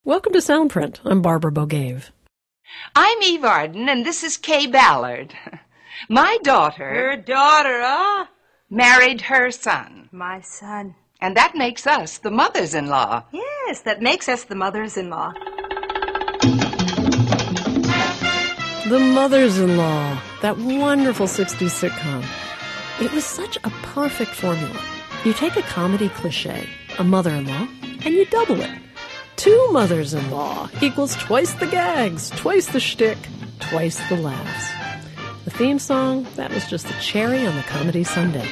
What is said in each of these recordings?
Welcome to Soundprint. I'm Barbara Bogave. I'm Eve Arden, and this is Kay Ballard. My daughter... Your daughter, married her son. My son. And that makes us the mothers-in-law. Yes, that makes us the mothers-in-law. The Mothers-in-Law, that wonderful 60s sitcom. It was such a perfect formula. You take a comedy cliche, a mother-in-law, and you double it. 2 mothers-in-law equals twice the gags, twice the shtick, twice the laughs. The theme song, that was just the cherry on the comedy sundae.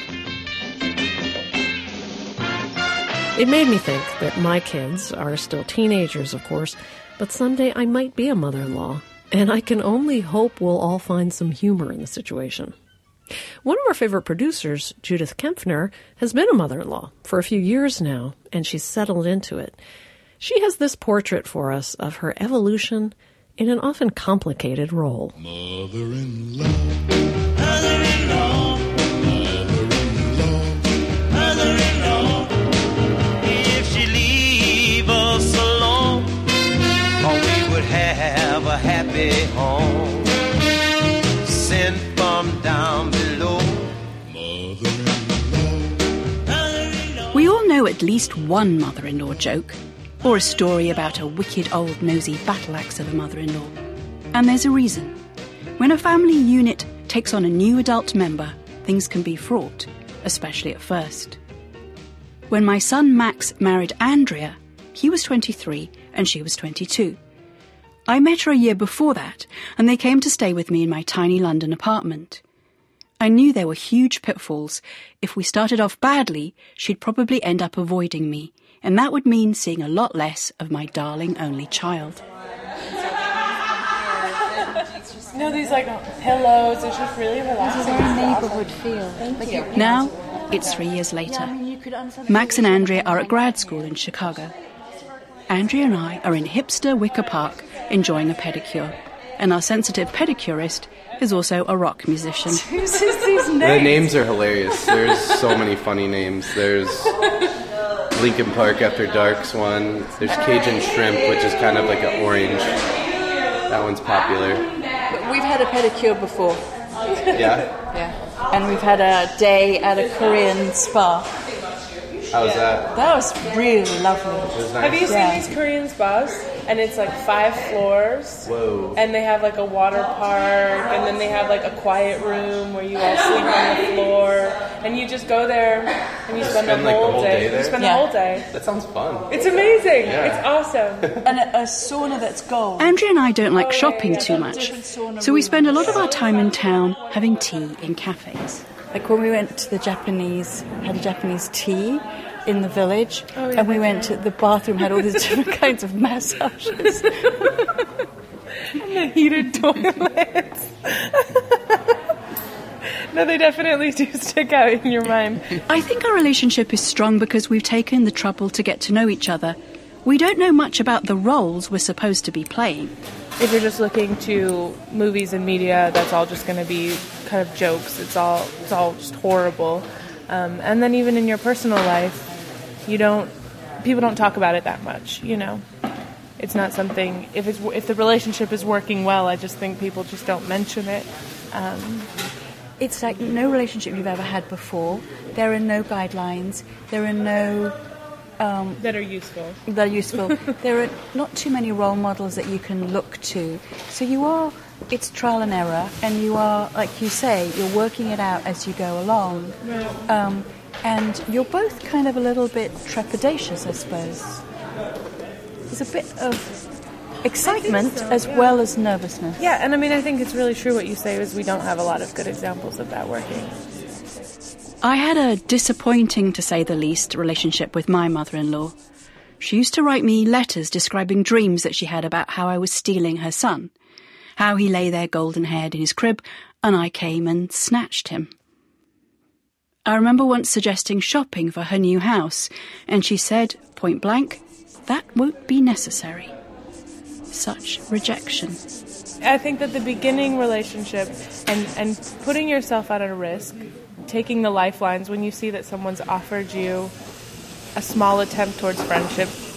It made me think that my kids are still teenagers, of course, but someday I might be a mother-in-law, and I can only hope we'll all find some humor in the situation. One of our favorite producers, Judith Kempfner, has been a mother-in-law for a few years now, and she's settled into it. She has this portrait for us of her evolution in an often complicated role. Mother-in-law, mother-in-law, mother-in-law, mother-in-law. If she leave us alone, we would have a happy home. Sent from down below. Mother-in-law, mother-in-law. We all know at least one mother-in-law joke, or a story about a wicked old nosy battle axe of a mother-in-law. And there's a reason. When a family unit takes on a new adult member, things can be fraught, especially at first. When my son Max married Andrea, he was 23 and she was 22. I met her a year before that, and they came to stay with me in my tiny London apartment. I knew there were huge pitfalls. If we started off badly, she'd probably end up avoiding me, and that would mean seeing a lot less of my darling only child. No, these pillows, it's just really relaxing. It's a very neighbourhood feel. Thank you. Now, it's 3 years later. Max and Andrea are at grad school in Chicago. Andrea and I are in hipster Wicker Park enjoying a pedicure, and our sensitive pedicurist is also a rock musician. The names are hilarious. There's so many funny names. There's Lincoln Park After Dark's one. There's Cajun Shrimp, which is kind of like an orange. That one's popular. We've had a pedicure before. Yeah? Yeah. And we've had a day at a Korean spa. How was that? That was really lovely. It was nice. Have you seen these Korean spas? And it's 5 floors. Whoa. And they have a water park, and then they have a quiet room where you all sleep on the floor. And you just go there and you spend the whole day. There? You spend the whole day. That sounds fun. It's amazing. Yeah. It's awesome. And a sauna that's gold. Andrea and I don't like shopping too much, so we spend a lot of our time in town having tea in cafes. When we went to had a Japanese tea in the village, and we went to the bathroom, had all these different kinds of massages. And the heated toilets. No, they definitely do stick out in your mind. I think our relationship is strong because we've taken the trouble to get to know each other. We don't know much about the roles we're supposed to be playing. If you're just looking to movies and media, that's all just going to be kind of jokes. It's all just horrible. And then even in your personal life, people don't talk about it that much, It's not something, if the relationship is working well, I just think people just don't mention it. It's like no relationship you've ever had before. There are no guidelines. There are no... that are useful. They're useful. There are not too many role models that you can look to. So it's trial and error, and you are, like you say, you're working it out as you go along. Right. And you're both kind of a little bit trepidatious, I suppose. There's a bit of excitement as well as nervousness. Yeah, and I think it's really true what you say is we don't have a lot of good examples of that working. I had a disappointing, to say the least, relationship with my mother-in-law. She used to write me letters describing dreams that she had about how I was stealing her son, how he lay there golden-haired in his crib, and I came and snatched him. I remember once suggesting shopping for her new house, and she said, point blank, that won't be necessary. Such rejection. I think that the beginning relationship and putting yourself out at a risk, taking the lifelines when you see that someone's offered you a small attempt towards friendship,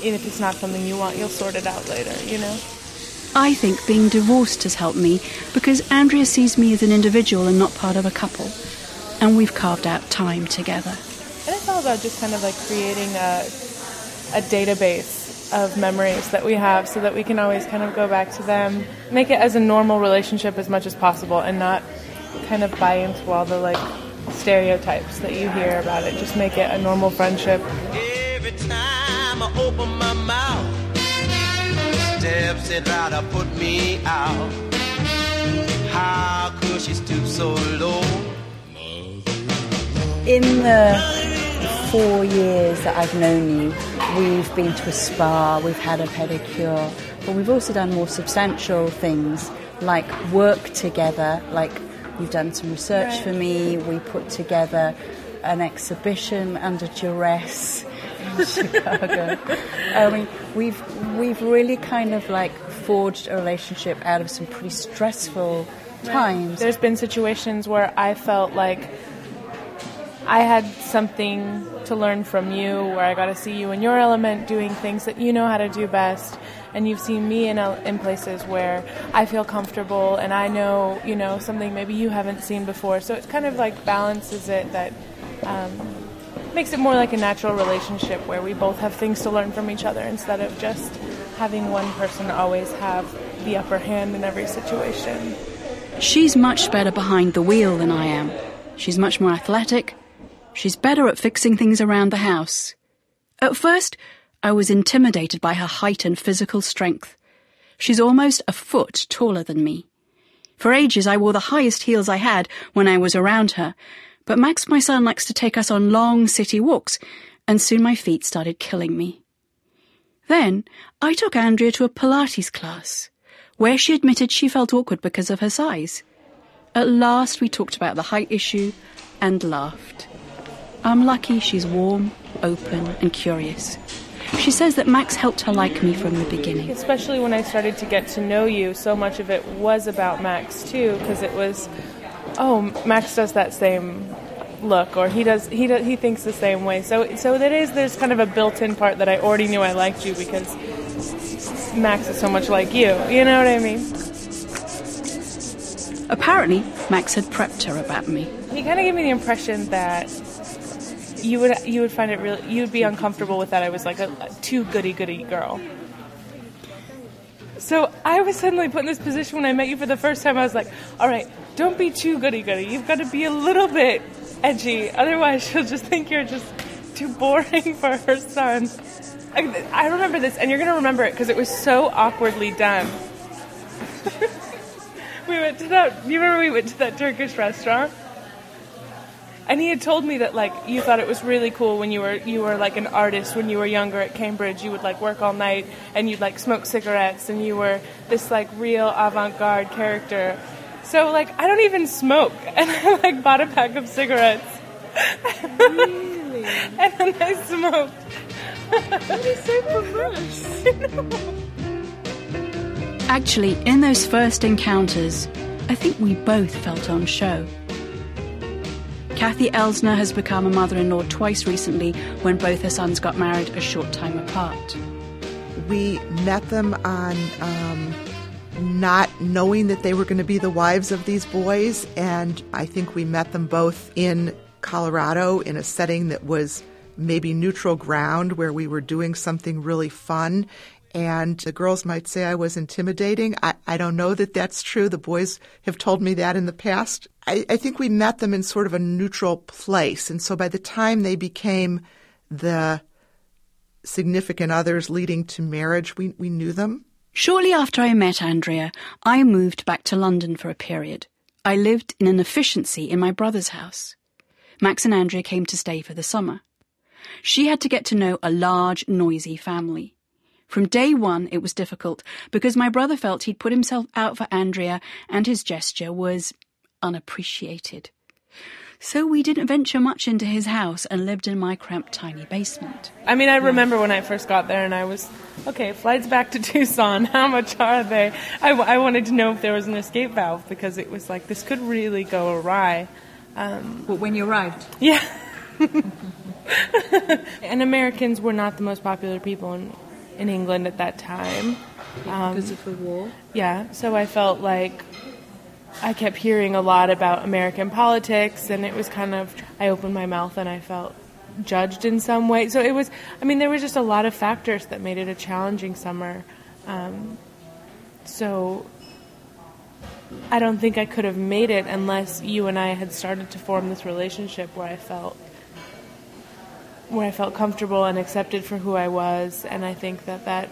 if it's not something you want, you'll sort it out later, you know? I think being divorced has helped me because Andrea sees me as an individual and not part of a couple. And we've carved out time together. And it's all about just kind of like creating a database of memories that we have so that we can always kind of go back to them, make it as a normal relationship as much as possible and not kind of buy into all the like stereotypes that you hear about it. Just make it a normal friendship. Every time I open my mouth, steps it right up, put me out. How could she stoop so low? In the 4 years that I've known you, we've been to a spa, we've had a pedicure, but we've also done more substantial things like work together, like you've done some research for me, we put together an exhibition under duress in Chicago. I mean, we've really kind of like forged a relationship out of some pretty stressful times. There's been situations where I felt like I had something to learn from you, where I got to see you in your element doing things that you know how to do best, and you've seen me in places where I feel comfortable and I know, you know, something maybe you haven't seen before. So it's kind of like balances it, that makes it more like a natural relationship where we both have things to learn from each other instead of just having one person always have the upper hand in every situation. She's much better behind the wheel than I am. She's much more athletic. She's better at fixing things around the house. At first, I was intimidated by her height and physical strength. She's almost a foot taller than me. For ages, I wore the highest heels I had when I was around her, but Max, my son, likes to take us on long city walks, and soon my feet started killing me. Then, I took Andrea to a Pilates class, where she admitted she felt awkward because of her size. At last, we talked about the height issue and laughed. I'm lucky she's warm, open, and curious. She says that Max helped her like me from the beginning. Especially when I started to get to know you, so much of it was about Max too, because it was, oh, Max does that same look, or he thinks the same way. So there's kind of a built-in part that I already knew I liked you because Max is so much like you. You know what I mean? Apparently, Max had prepped her about me. He kind of gave me the impression that you would find it really, you'd be uncomfortable with that I was like a too goody-goody girl. So I was suddenly put in this position when I met you for the first time. I was like, all right, don't be too goody-goody. You've got to be a little bit edgy. Otherwise, she'll just think you're just too boring for her son. I remember this, and you're going to remember it because it was so awkwardly done. We went to that Turkish restaurant? And he had told me that, like, you thought it was really cool when you were like an artist when you were younger at Cambridge. You would, like, work all night and you'd, like, smoke cigarettes and you were this, like, real avant-garde character. So, like, I don't even smoke. And I, like, bought a pack of cigarettes. Really? And then I smoked. That is so perverse. Actually, in those first encounters, I think we both felt on show. Kathy Elsner has become a mother-in-law twice recently when both her sons got married a short time apart. We met them on not knowing that they were going to be the wives of these boys, and I think we met them both in Colorado in a setting that was maybe neutral ground where we were doing something really fun. And the girls might say I was intimidating. I don't know that that's true. The boys have told me that in the past. I think we met them in sort of a neutral place. And so by the time they became the significant others leading to marriage, we knew them. Shortly after I met Andrea, I moved back to London for a period. I lived in an efficiency in my brother's house. Max and Andrea came to stay for the summer. She had to get to know a large, noisy family. From day one, it was difficult because my brother felt he'd put himself out for Andrea and his gesture was unappreciated. So we didn't venture much into his house and lived in my cramped, tiny basement. I mean, I remember when I first got there and I was, okay, flights back to Tucson, how much are they? I wanted to know if there was an escape valve because it was like, this could really go awry. But when you arrived? Yeah. And Americans were not the most popular people in England at that time. Because of the war? Yeah, so I felt like I kept hearing a lot about American politics, and it was kind of, I opened my mouth and I felt judged in some way. So it was, there were just a lot of factors that made it a challenging summer. So I don't think I could have made it unless you and I had started to form this relationship where I felt comfortable and accepted for who I was, and I think that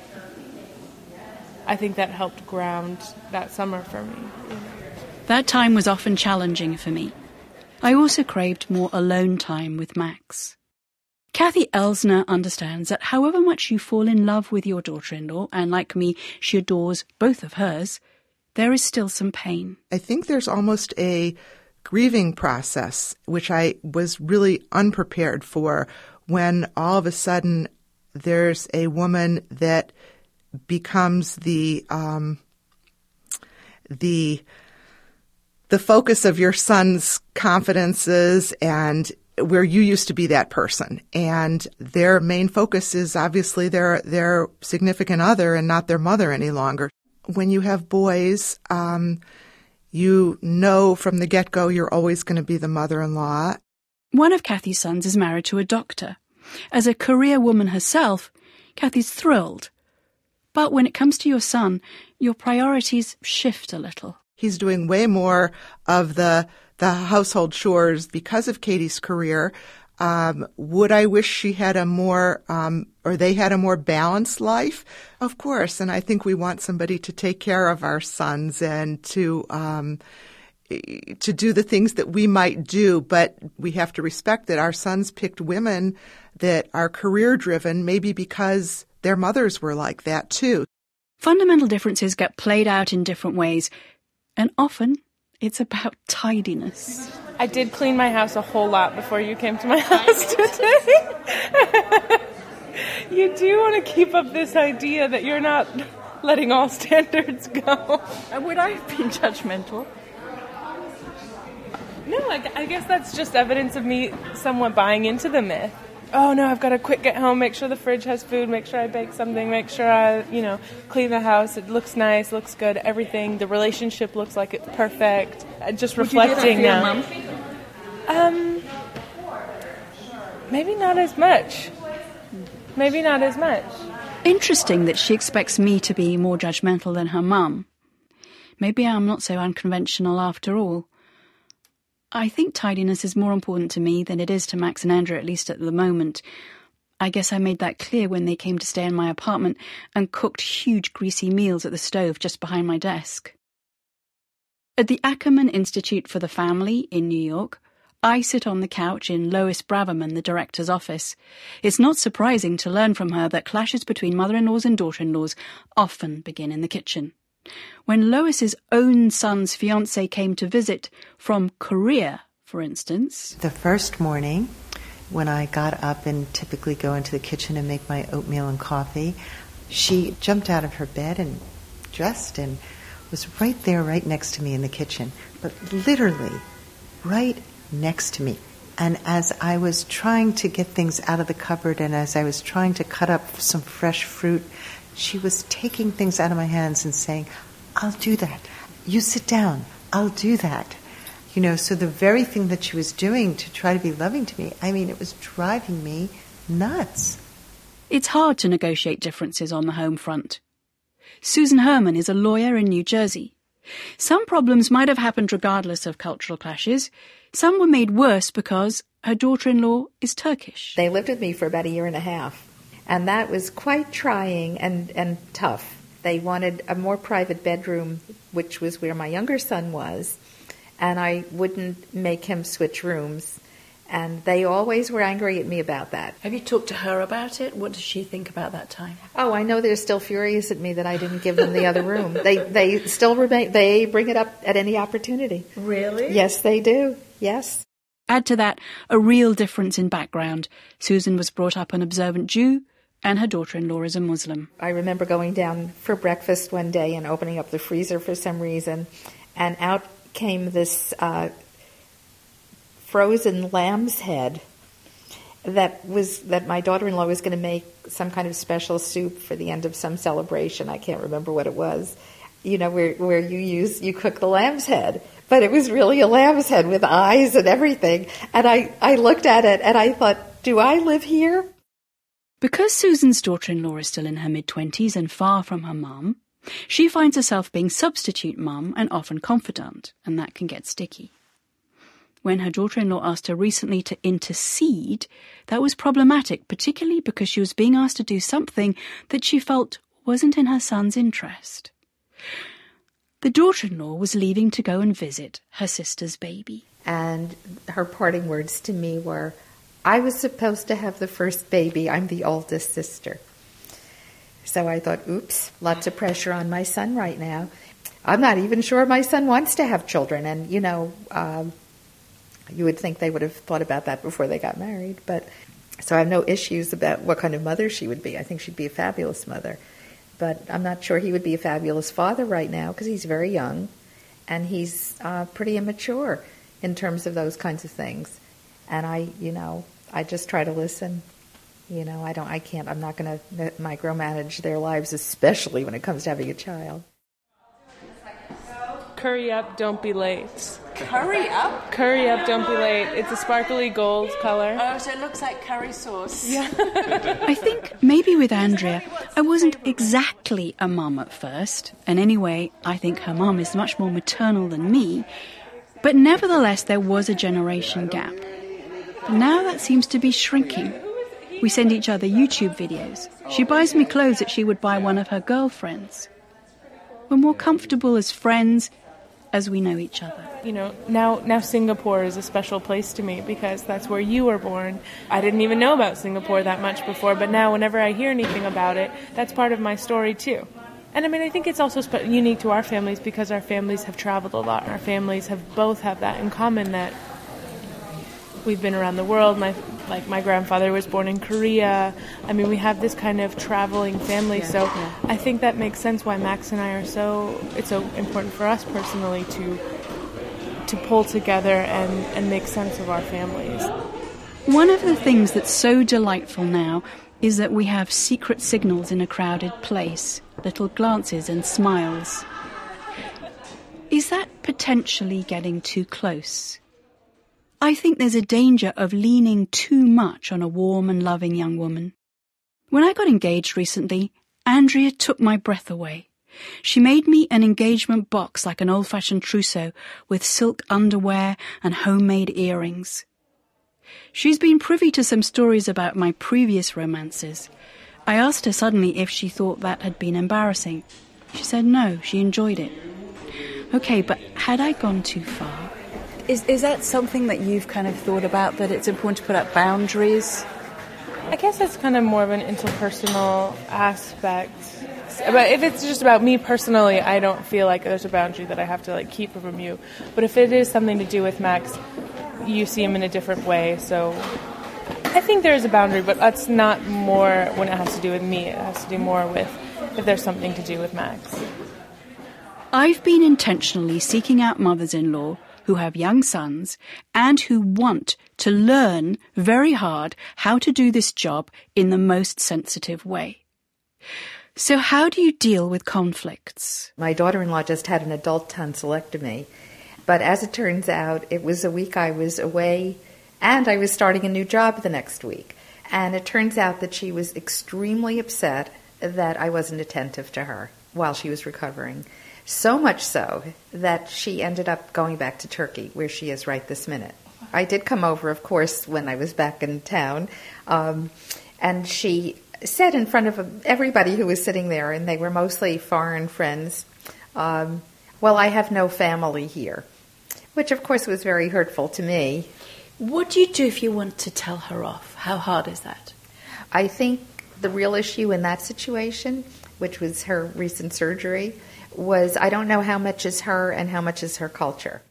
helped ground that summer for me. You know? That time was often challenging for me. I also craved more alone time with Max. Kathy Elsner understands that however much you fall in love with your daughter-in-law, and like me, she adores both of hers, there is still some pain. I think there's almost a grieving process, which I was really unprepared for, when all of a sudden there's a woman that becomes the focus of your son's confidences, and where you used to be that person. And their main focus is obviously their significant other and not their mother any longer. When you have boys, you know from the get-go you're always going to be the mother-in-law. One of Kathy's sons is married to a doctor. As a career woman herself, Kathy's thrilled. But when it comes to your son, your priorities shift a little. He's doing way more of the household chores because of Katie's career. Would I wish she had a more, or they had a more balanced life? Of course. And I think we want somebody to take care of our sons and to do the things that we might do. But we have to respect that our sons picked women that are career driven, maybe because their mothers were like that too. Fundamental differences get played out in different ways, and often it's about tidiness. I did clean my house a whole lot before you came to my house today. You do want to keep up this idea that you're not letting all standards go. Would I have been judgmental? No, I guess that's just evidence of me somewhat buying into the myth. Oh no, I've got to quick get home, make sure the fridge has food, make sure I bake something, make sure I, clean the house. It looks nice, looks good, everything. The relationship looks like it's perfect. Just reflecting now. Maybe not as much. Maybe not as much. Interesting that she expects me to be more judgmental than her mum. Maybe I'm not so unconventional after all. I think tidiness is more important to me than it is to Max and Andrew, at least at the moment. I guess I made that clear when they came to stay in my apartment and cooked huge greasy meals at the stove just behind my desk. At the Ackerman Institute for the Family in New York, I sit on the couch in Lois Braverman, the director's office. It's not surprising to learn from her that clashes between mother-in-laws and daughter-in-laws often begin in the kitchen. When Lois's own son's fiancé came to visit from Korea, for instance... The first morning, when I got up and typically go into the kitchen and make my oatmeal and coffee, she jumped out of her bed and dressed and was right there, right next to me in the kitchen, but literally right next to me. And as I was trying to get things out of the cupboard and as I was trying to cut up some fresh fruit, she was taking things out of my hands and saying, "I'll do that. You sit down. I'll do that." So the very thing that she was doing to try to be loving to me, it was driving me nuts. It's hard to negotiate differences on the home front. Susan Herman is a lawyer in New Jersey. Some problems might have happened regardless of cultural clashes. Some were made worse because her daughter-in-law is Turkish. They lived with me for about a year and a half. And that was quite trying and tough. They wanted a more private bedroom, which was where my younger son was, and I wouldn't make him switch rooms. And they always were angry at me about that. Have you talked to her about it? What does she think about that time? Oh, I know they're still furious at me that I didn't give them the other room. They still remain. They bring it up at any opportunity. Really? Yes, they do. Yes. Add to that a real difference in background. Susan was brought up an observant Jew, and her daughter-in-law is a Muslim. I remember going down for breakfast one day and opening up the freezer for some reason, and out came this frozen lamb's head. that my daughter-in-law was going to make some kind of special soup for the end of some celebration. I can't remember what it was. You know, where you cook the lamb's head. But it was really a lamb's head with eyes and everything. And I looked at it and I thought, do I live here? Because Susan's daughter-in-law is still in her mid-20s and far from her mum, she finds herself being substitute mum and often confidant, and that can get sticky. When her daughter-in-law asked her recently to intercede, that was problematic, particularly because she was being asked to do something that she felt wasn't in her son's interest. The daughter-in-law was leaving to go and visit her sister's baby. And her parting words to me were, I was supposed to have the first baby. I'm the oldest sister. So I thought, oops, lots of pressure on my son right now. I'm not even sure my son wants to have children. And, you know, you would think they would have thought about that before they got married. But so I have no issues about what kind of mother she would be. I think she'd be a fabulous mother. But I'm not sure he would be a fabulous father right now because he's very young and he's pretty immature in terms of those kinds of things. And I just try to listen. You know, I'm not going to micromanage their lives, especially when it comes to having a child. Curry up, don't be late. Curry up? Curry up, don't be late. It's a sparkly gold color. Oh, so it looks like curry sauce. Yeah. I think maybe with Andrea, I wasn't exactly a mum at first. And anyway, I think her mum is much more maternal than me. But nevertheless, there was a generation gap. But now that seems to be shrinking. We send each other YouTube videos. She buys me clothes that she would buy one of her girlfriends. We're more comfortable as friends as we know each other. You know, now Singapore is a special place to me because that's where you were born. I didn't even know about Singapore that much before, but now whenever I hear anything about it, that's part of my story too. And I mean, I think it's also unique to our families because our families have traveled a lot. Our families both have that in common, that we've been around the world. My grandfather was born in Korea. I mean, we have this kind of traveling family. Yeah, so yeah. I think that makes sense why Max and I it's so important for us personally to pull together and make sense of our families. One of the things that's so delightful now is that we have secret signals in a crowded place, little glances and smiles. Is that potentially getting too close? I think there's a danger of leaning too much on a warm and loving young woman. When I got engaged recently, Andrea took my breath away. She made me an engagement box like an old-fashioned trousseau with silk underwear and homemade earrings. She's been privy to some stories about my previous romances. I asked her suddenly if she thought that had been embarrassing. She said no, she enjoyed it. Okay, but had I gone too far? Is that something that you've kind of thought about, that it's important to put up boundaries? I guess that's kind of more of an interpersonal aspect. But if it's just about me personally, I don't feel like there's a boundary that I have to keep from you. But if it is something to do with Max, you see him in a different way. So I think there is a boundary, but that's not more when it has to do with me. It has to do more with if there's something to do with Max. I've been intentionally seeking out mothers-in-law who have young sons and who want to learn very hard how to do this job in the most sensitive way. So how do you deal with conflicts? My daughter-in-law just had an adult tonsillectomy, but as it turns out, it was a week I was away and I was starting a new job the next week. And it turns out that she was extremely upset that I wasn't attentive to her while she was recovering. So much so that she ended up going back to Turkey, where she is right this minute. I did come over, of course, when I was back in town, and she said in front of everybody who was sitting there, and they were mostly foreign friends, well, I have no family here, which, of course, was very hurtful to me. What do you do if you want to tell her off? How hard is that? I think the real issue in that situation, which was her recent surgery, was I don't know how much is her and how much is her culture.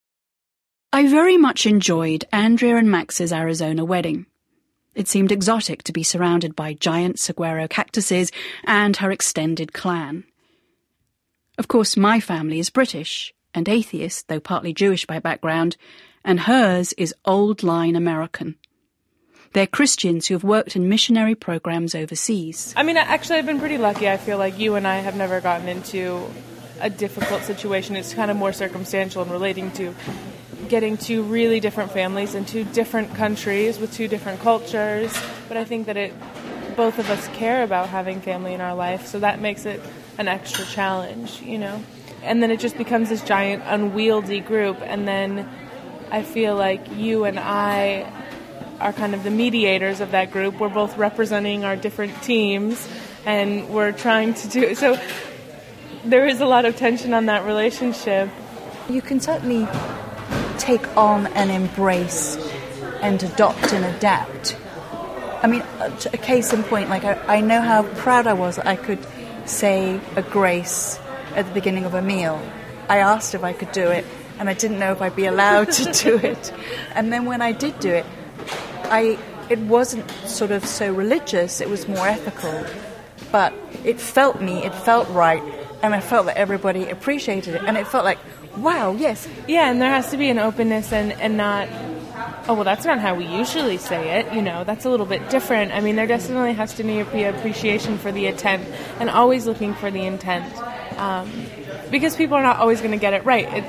I very much enjoyed Andrea and Max's Arizona wedding. It seemed exotic to be surrounded by giant saguaro cactuses and her extended clan. Of course, my family is British and atheist, though partly Jewish by background, and hers is old-line American. They're Christians who have worked in missionary programs overseas. I mean, actually, I've been pretty lucky. I feel like you and I have never gotten into a difficult situation. It's kind of more circumstantial and relating to getting two really different families in two different countries with two different cultures. But I think that both of us care about having family in our life, so that makes it an extra challenge, you know. And then it just becomes this giant unwieldy group, and then I feel like you and I are kind of the mediators of that group. We're both representing our different teams, and we're trying to do so. There is a lot of tension on that relationship. You can certainly take on and embrace and adopt and adapt. I mean, a case in point, like I know how proud I was that I could say a grace at the beginning of a meal. I asked if I could do it, and I didn't know if I'd be allowed to do it. And then when I did do it, it wasn't sort of so religious, it was more ethical. But it felt right, and I felt that everybody appreciated it, and it felt like, wow, yes. Yeah, and there has to be an openness and not, oh, well, that's not how we usually say it, you know, that's a little bit different. I mean, there definitely has to be appreciation for the intent, and always looking for the intent, because people are not always going to get it right,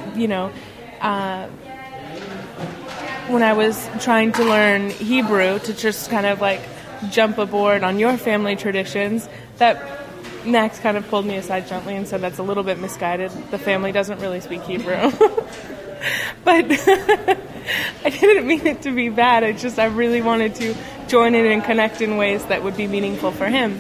when I was trying to learn Hebrew, to just kind of like jump aboard on your family traditions, that Max kind of pulled me aside gently and said that's a little bit misguided. The family doesn't really speak Hebrew. But I didn't mean it to be bad. I really wanted to join in and connect in ways that would be meaningful for him.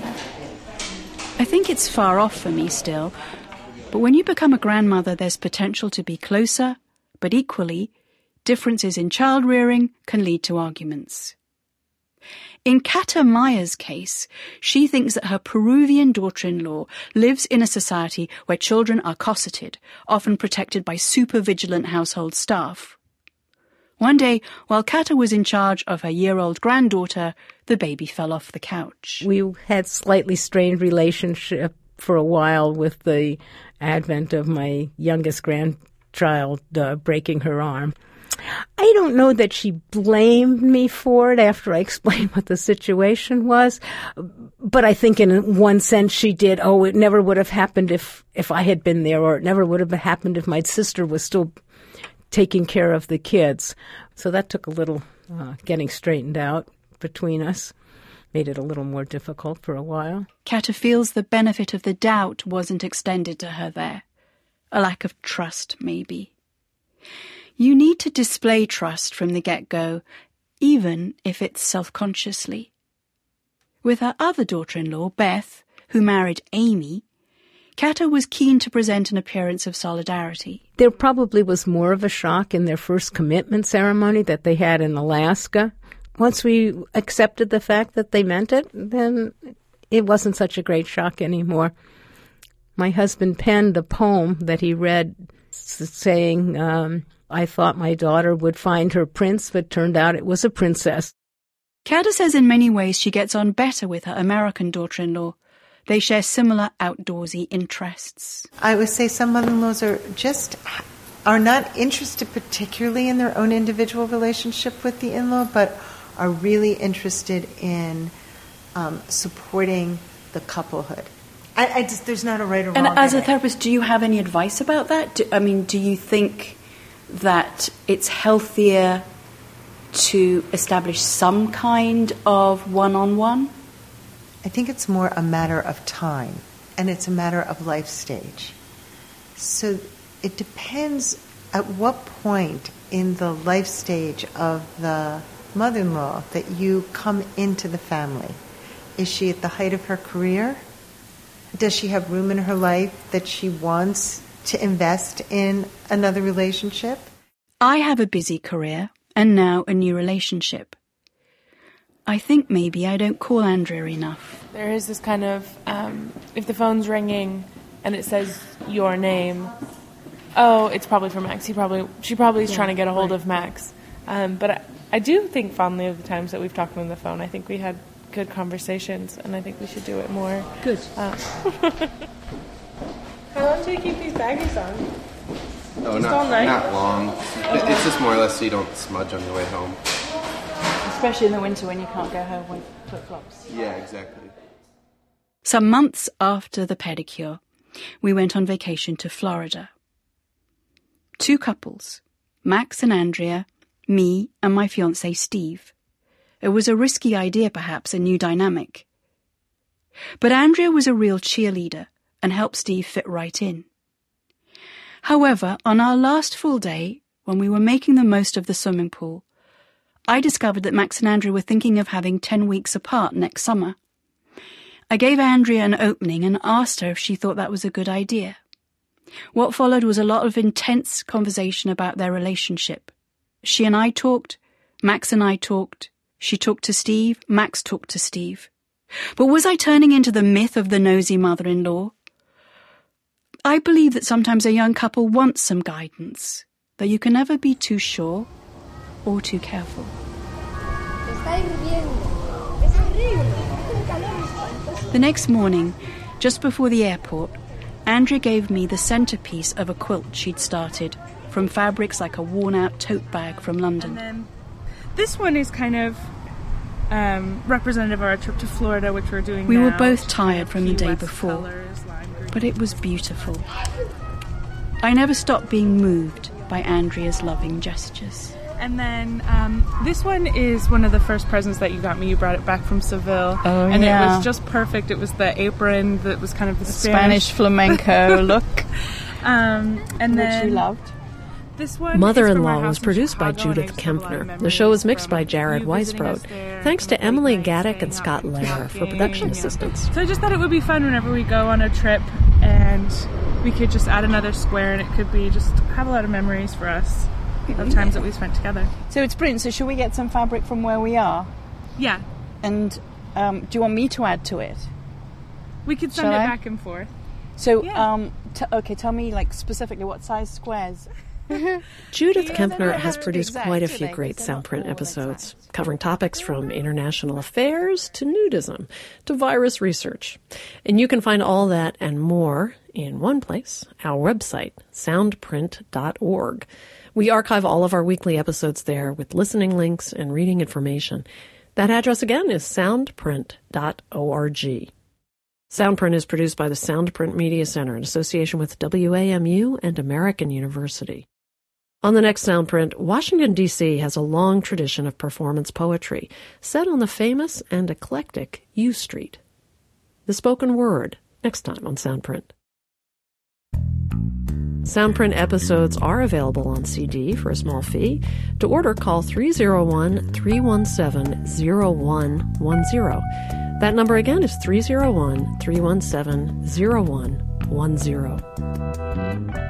I think it's far off for me still, but when you become a grandmother, there's potential to be closer, but equally, differences in child rearing can lead to arguments. In Kata Maya's case, she thinks that her Peruvian daughter-in-law lives in a society where children are cosseted, often protected by super-vigilant household staff. One day, while Kata was in charge of her year-old granddaughter, the baby fell off the couch. We had slightly strained relationship for a while with the advent of my youngest grandchild breaking her arm. I don't know that she blamed me for it after I explained what the situation was, but I think in one sense she did. Oh, it never would have happened if I had been there, or it never would have happened if my sister was still taking care of the kids. So that took a little getting straightened out between us, made it a little more difficult for a while. Kata feels the benefit of the doubt wasn't extended to her there. A lack of trust, maybe. You need to display trust from the get-go, even if it's self-consciously. With her other daughter-in-law, Beth, who married Amy, Kata was keen to present an appearance of solidarity. There probably was more of a shock in their first commitment ceremony that they had in Alaska. Once we accepted the fact that they meant it, then it wasn't such a great shock anymore. My husband penned a poem that he read saying, I thought my daughter would find her prince, but turned out it was a princess. Kata says in many ways she gets on better with her American daughter-in-law. They share similar outdoorsy interests. I would say some mother-in-laws are not interested particularly in their own individual relationship with the in-law, but are really interested in supporting the couplehood. There's not a right or wrong. And as a therapist, do you have any advice about that? Do you think that it's healthier to establish some kind of one-on-one? I think it's more a matter of time, and it's a matter of life stage. So it depends at what point in the life stage of the mother-in-law that you come into the family. Is she at the height of her career? Does she have room in her life that she wants to invest in another relationship? I have a busy career and now a new relationship. I think maybe I don't call Andrea enough. There is this kind of, if the phone's ringing and it says your name, oh, it's probably for Max. She probably is trying to get a hold of Max. But I do think fondly of the times that we've talked on the phone. I think we had good conversations, and I think we should do it more. Good. How long do you keep these baggies on? Oh, not long. It's just more or less so you don't smudge on your way home. Especially in the winter when you can't go home with flip-flops. Yeah, exactly. Some months after the pedicure, we went on vacation to Florida. 2 couples, Max and Andrea, me and my fiancé Steve. It was a risky idea, perhaps, a new dynamic. But Andrea was a real cheerleader and helped Steve fit right in. However, on our last full day, when we were making the most of the swimming pool, I discovered that Max and Andrea were thinking of having 10 weeks apart next summer. I gave Andrea an opening and asked her if she thought that was a good idea. What followed was a lot of intense conversation about their relationship. She and I talked, Max and I talked, she talked to Steve, Max talked to Steve. But was I turning into the myth of the nosy mother-in-law? I believe that sometimes a young couple wants some guidance, though you can never be too sure or too careful. The next morning, just before the airport, Andrea gave me the centerpiece of a quilt she'd started from fabrics like a worn-out tote bag from London. And then this one is kind of representative of our trip to Florida, which we're doing We now. were both tired from the day West before, colors, lime green. but it was beautiful. I never stopped being moved by Andrea's loving gestures. And then this one is one of the first presents that you got me. You brought it back from Seville. Oh, and yeah. it was just perfect. It was the apron that was kind of the Spanish flamenco look. And which then you loved. This one Mother-in-Law was produced by Judith Kempner. The show was mixed by Jared Weisbrod. Thanks to Emily Gaddick and Scott Lair for production assistance. So I just thought it would be fun whenever we go on a trip and we could just add another square and it could be just have a lot of memories for us of times that we spent together. So it's brilliant. So should we get some fabric from where we are? Yeah. And do you want me to add to it? We could send Shall it I? back and forth. So, tell me like specifically what size squares. Judith Kempner has produced quite a few great Soundprint episodes, covering topics from international affairs to nudism to virus research. And you can find all that and more in one place, our website, soundprint.org. We archive all of our weekly episodes there with listening links and reading information. That address again is soundprint.org. Soundprint is produced by the Soundprint Media Center in association with WAMU and American University. On the next Soundprint, Washington, D.C. has a long tradition of performance poetry set on the famous and eclectic U Street. The spoken word, next time on Soundprint. Soundprint episodes are available on CD for a small fee. To order, call 301-317-0110. That number again is 301-317-0110.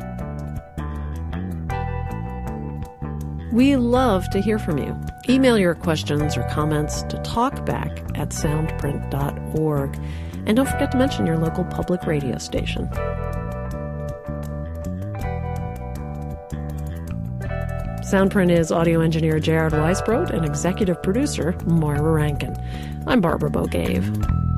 We love to hear from you. Email your questions or comments to talkback@soundprint.org. And don't forget to mention your local public radio station. Soundprint is audio engineer Jared Weisbrod and executive producer Moira Rankin. I'm Barbara Bogave.